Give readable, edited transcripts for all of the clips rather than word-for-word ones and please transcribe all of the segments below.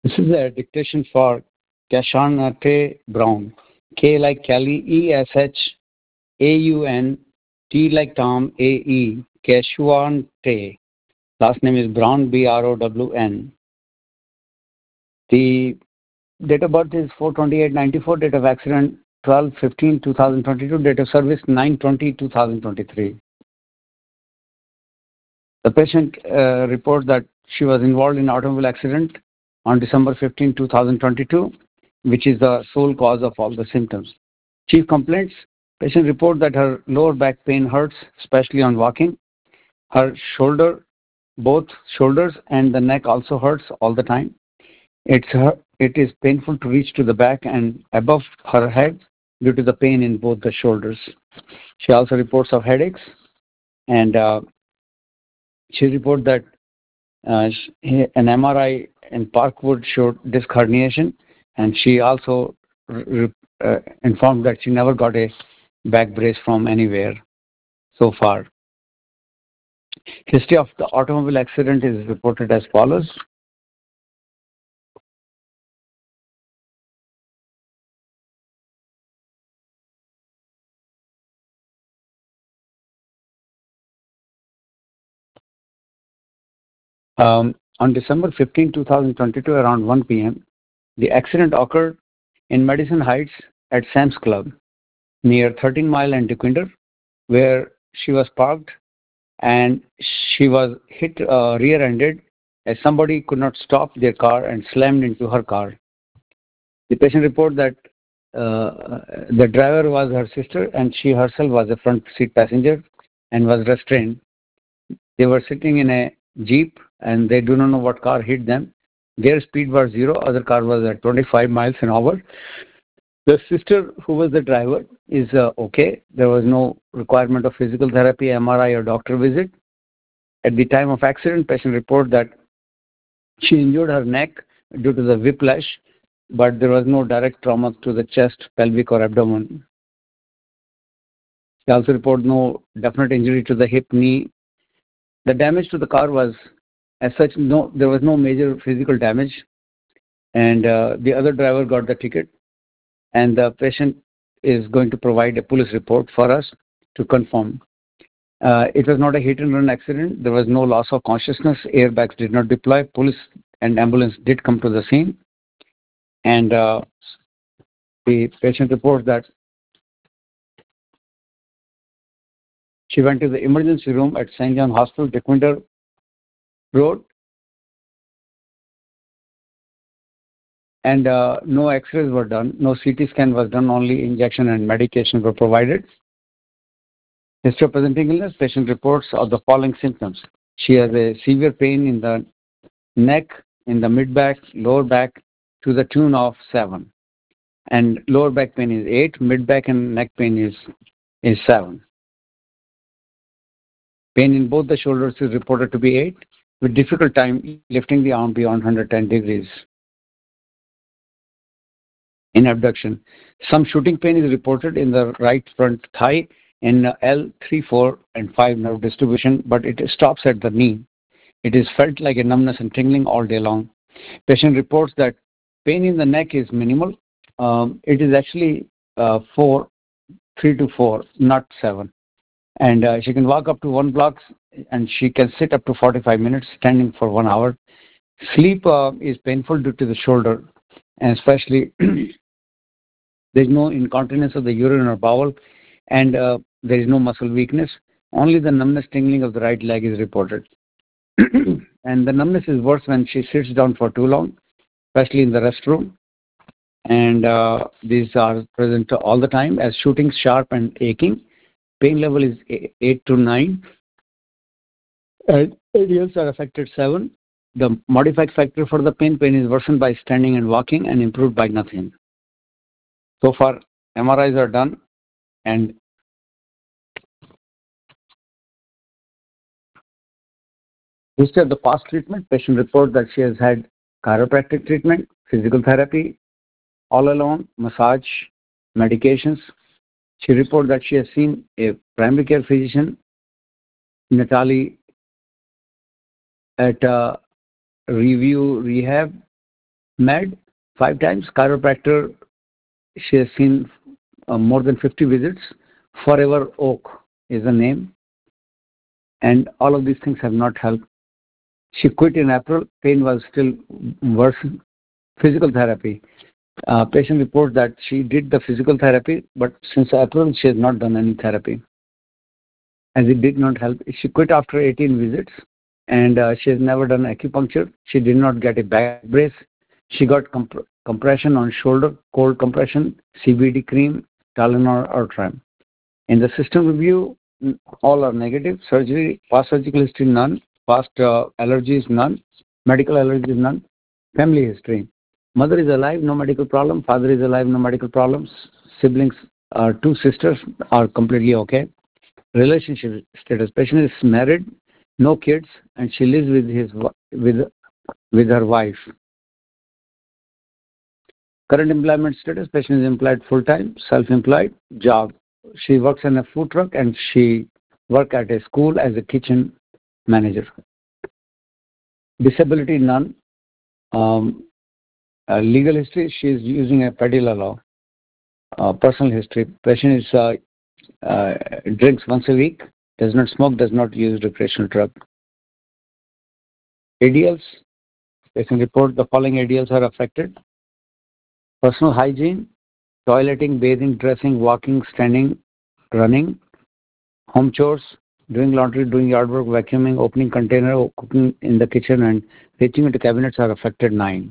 This is a dictation for Keshante Brown. K like Kelly, Esaun, T like Tom, Ae, Keshwante. Last name is Brown, Brown. The date of birth is 4/28/94. Date of accident 12/15/2022. Date of service 9/20/2023. The patient reports that she was involved in automobile accident on December 15, 2022, which is the sole cause of all the symptoms. Chief complaints: patient report that her lower back pain hurts, especially on walking. Her shoulder, both shoulders and the neck also hurts all the time. It is painful to reach to the back and above her head due to the pain in both the shoulders. She also reports of headaches, and she reported that an MRI in Parkwood showed disc herniation, and she also informed that she never got a back brace from anywhere so far. History of the automobile accident is reported as follows. On December 15, 2022, around 1 p.m., the accident occurred in Madison Heights at Sam's Club near 13 Mile and Dequindre, where she was parked, and she was hit rear-ended as somebody could not stop their car and slammed into her car. The patient reported that the driver was her sister and she herself was a front seat passenger and was restrained. They were sitting in a jeep and they do not know what car hit them. Their speed was 0. Other car was at 25 miles an hour. The sister, who was the driver, is okay. There was no requirement of physical therapy, MRI, or doctor visit. At the time of accident, patient reported that she injured her neck due to the whiplash, but there was no direct trauma to the chest, pelvic, or abdomen. She also reported no definite injury to the hip, knee. The damage to the car was, as such, there was no major physical damage, and the other driver got the ticket, and the patient is going to provide a police report for us to confirm. It was not a hit-and-run accident. There was no loss of consciousness. Airbags did not deploy. Police and ambulance did come to the scene, and the patient reports that she went to the emergency room at St. John Hospital, Dequindre Road, and no x-rays were done. No CT scan was done. Only injection and medication were provided. History of presenting illness: patient reports of the following symptoms. She has a severe pain in the neck, in the mid-back, lower back, to the tune of 7. And lower back pain is 8, mid-back and neck pain is 7. Pain in both the shoulders is reported to be 8, with difficult time lifting the arm beyond 110 degrees. In abduction, some shooting pain is reported in the right front thigh in L3, 4, and 5 nerve distribution, but it stops at the knee. It is felt like a numbness and tingling all day long. Patient reports that pain in the neck is minimal. It is actually 3 to 4, not 7. And she can walk up to 1 block, and she can sit up to 45 minutes, standing for 1 hour. Sleep is painful due to the shoulder, and especially there is no incontinence of the urine or bowel, and there is no muscle weakness. Only the numbness, tingling of the right leg is reported. And the numbness is worse when she sits down for too long, especially in the restroom. And these are present all the time as shooting, sharp, and aching. Pain level is 8 to 9. And areas are affected 7. The modified factor for the pain is worsened by standing and walking and improved by nothing. So far, MRIs are done, and history of the past treatment: patient reports that she has had chiropractic treatment, physical therapy, all alone, massage, medications. She reports that she has seen a primary care physician, Natalie, at Review Rehab, Med, 5 times. Chiropractor, she has seen more than 50 visits. Forever Oak is the name, and all of these things have not helped. She quit in April. Pain was still worse. Physical therapy. Patient reports that she did the physical therapy, but since April she has not done any therapy, as it did not help. She quit after 18 visits, and she has never done acupuncture. She did not get a back brace. She got compression on shoulder, cold compression, CBD cream, Tylenol or Trim. In the system review, all are negative. Surgery, past surgical history, none. Past allergies, none. Medical allergies, none. Family history. Mother is alive, no medical problem. Father is alive, no medical problems. Siblings, two sisters are completely okay. Relationship status. Patient is married, no kids, and she lives with her wife. Current employment status. Patient is employed full-time, self-employed, job. She works in a food truck and she works at a school as a kitchen manager. Disability, none. Legal history, she is using a Padilla law. Personal history. Patient is drinks once a week, does not smoke, does not use recreational drug. ADLs, patient report the following ADLs are affected. Personal hygiene, toileting, bathing, dressing, walking, standing, running. Home chores, doing laundry, doing yard work, vacuuming, opening container, cooking in the kitchen, and reaching into cabinets are affected 9.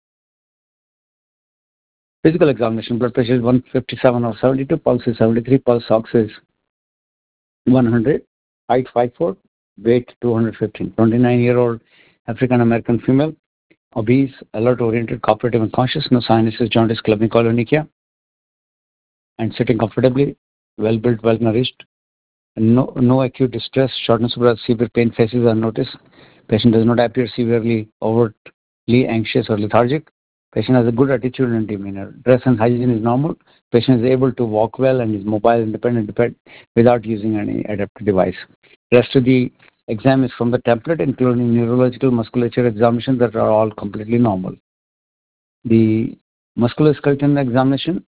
Physical examination, blood pressure is 157/72, pulse is 73, pulse ox is 100, height 5'4", weight 215. 29-year-old African American female, obese, alert oriented, cooperative and conscious, no sinuses, jaundice, clubbing, colonychia, and sitting comfortably, well built, well nourished. No acute distress, shortness of breath, severe pain faces are noticed. Patient does not appear severely overtly anxious or lethargic. Patient has a good attitude and demeanor. Dress and hygiene is normal. Patient is able to walk well and is mobile, independent, without using any adaptive device. Rest of the exam is from the template, including neurological musculature examination that are all completely normal. The musculoskeletal examination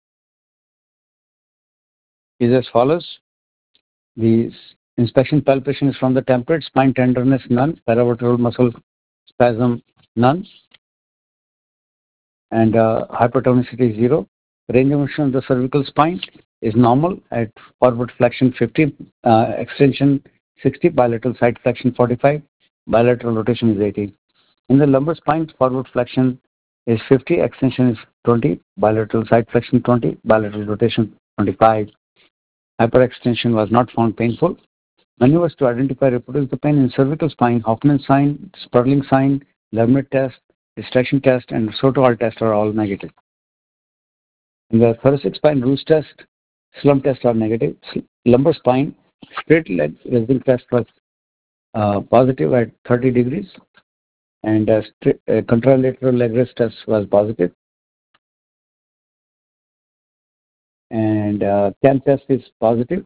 is as follows. The inspection palpation is from the template. Spine tenderness, none. Paravertebral muscle spasm, none. And hypertonicity, 0. Range of motion of the cervical spine is normal at forward flexion 50, extension 60, bilateral side flexion 45, bilateral rotation is 80. In the lumbar spine, forward flexion is 50, extension is 20, bilateral side flexion 20, bilateral rotation 25. Hyperextension was not found painful. Maneuvers to identify reproduce the pain in cervical spine, Hoffman sign, Sperling sign, Lermit test, distraction test, and Soto-Hall test are all negative. In the thoracic spine, Roos test, slump test are negative. Lumbar spine, straight leg raising test was positive at 30 degrees, and contralateral leg raise test was positive. And CAM test is positive,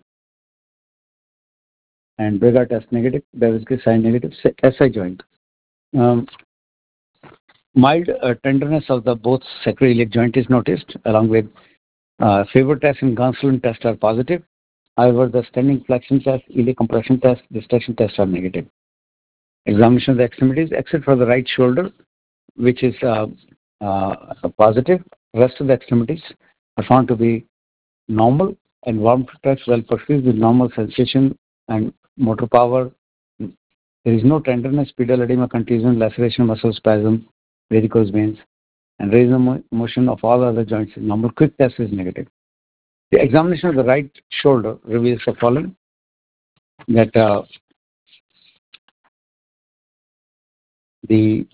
and Brugger test negative, Beversky sign negative, SI joint. Mild tenderness of the both sacroiliac joint is noticed, along with favor test and Gonsalon test are positive. However, the standing flexion test, iliac compression test, distraction test are negative. Examination of the extremities, except for the right shoulder, which is positive. Rest of the extremities are found to be normal and warm to touch, well perceived with normal sensation and motor power. There is no tenderness, pedal edema, contusion, laceration, muscle spasm, varicose veins, and range of motion of all other joints is normal. Quick test is negative. The examination of the right shoulder reveals the following: that the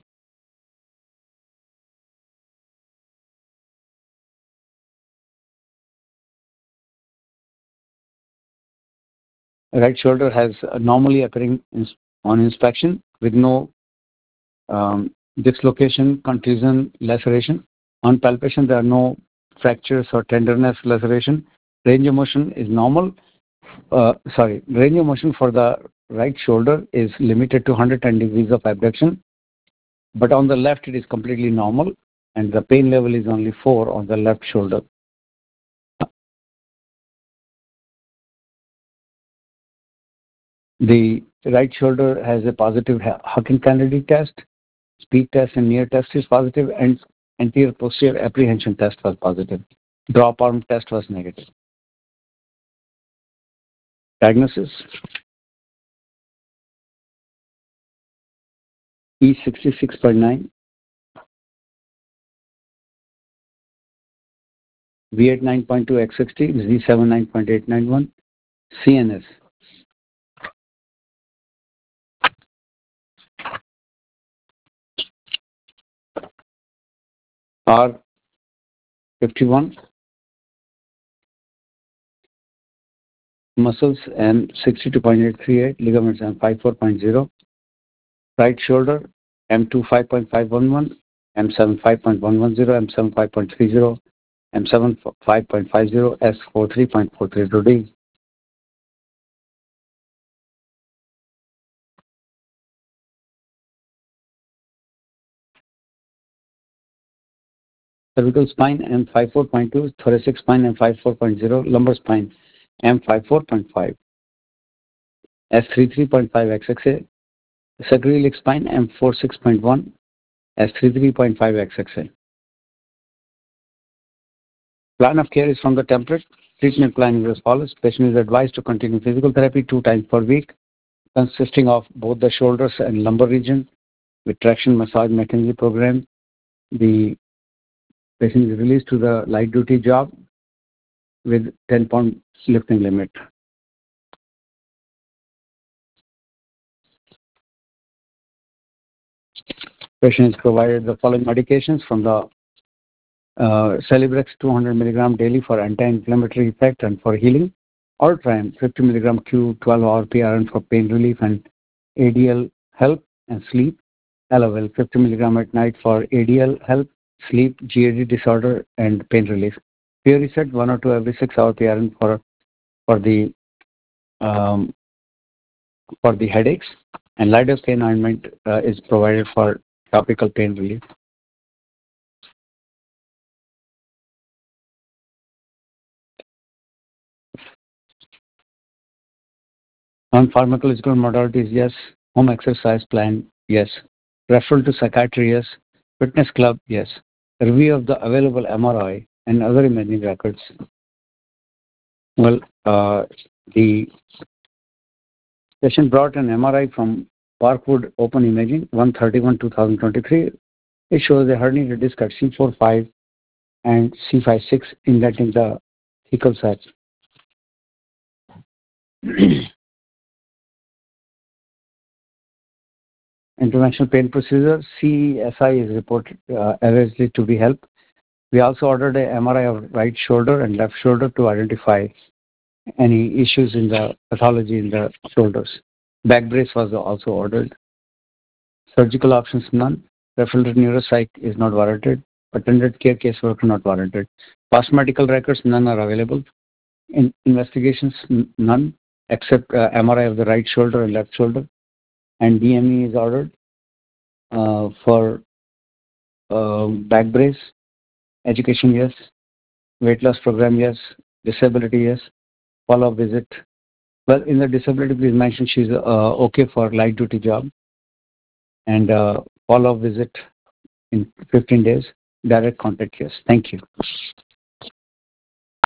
right shoulder has normally occurring on inspection with no dislocation, contusion, laceration. On palpation, there are no fractures or tenderness, laceration. Range of motion is normal. Range of motion for the right shoulder is limited to 110 degrees of abduction, but on the left it is completely normal. and the pain level is only 4 on the left shoulder. The right shoulder has a positive Hawking-Kennedy test, speed test and near test is positive, and anterior posterior apprehension test was positive. Drop arm test was negative. Diagnosis: E66.9, V8 9.2 X60, Z7 9.891, CNS. R51, muscles M62.838, ligaments M54.0, right shoulder M25.511, M75.110, M75.30, M75.50, S43.432D. Cervical spine M54.2, thoracic spine M54.0, lumbar spine M54.5, S33.5 XXA, sacroiliac spine M46.1, S33.5 XXA. Plan of care is from the template. Treatment plan is as follows. Patient is advised to continue physical therapy 2 times per week, consisting of both the shoulders and lumbar region with traction massage mechanism program. The patient is released to the light duty job with 10-pound lifting limit. Patient is provided the following medications from the Celebrex 200 mg daily for anti-inflammatory effect and for healing. Ultram 50 mg Q12-hour PRN for pain relief and ADL help and sleep. Elavil 50 mg at night for ADL help, sleep, GAD disorder and pain relief. Puriset 1 or 2 every 6-hour PRN for the headaches, and lidocaine ointment is provided for topical pain relief. Non-pharmacological modalities, yes. Home exercise plan, yes. Referral to psychiatry, yes. Fitness club, yes. Review of the available MRI and other imaging records. Well, the patient brought an MRI from Parkwood Open Imaging, 131-2023. It shows a herniated disc at C4-5 and C5-6 indenting the thecal sac. Interventional pain procedure, CESI is reported allegedly to be help. We also ordered a MRI of right shoulder and left shoulder to identify any issues in the pathology in the shoulders. Back brace was also ordered. Surgical options, none. Referral to neuropsych is not warranted. Attended care casework not warranted. Past medical records, none are available. Investigations, none, except MRI of the right shoulder and left shoulder. And DME is ordered for back brace. Education, yes. Weight loss program, yes. Disability, yes. Follow-up visit. Well, in the disability, please mention she's okay for light duty job. And follow-up visit in 15 days. Direct contact, yes. Thank you.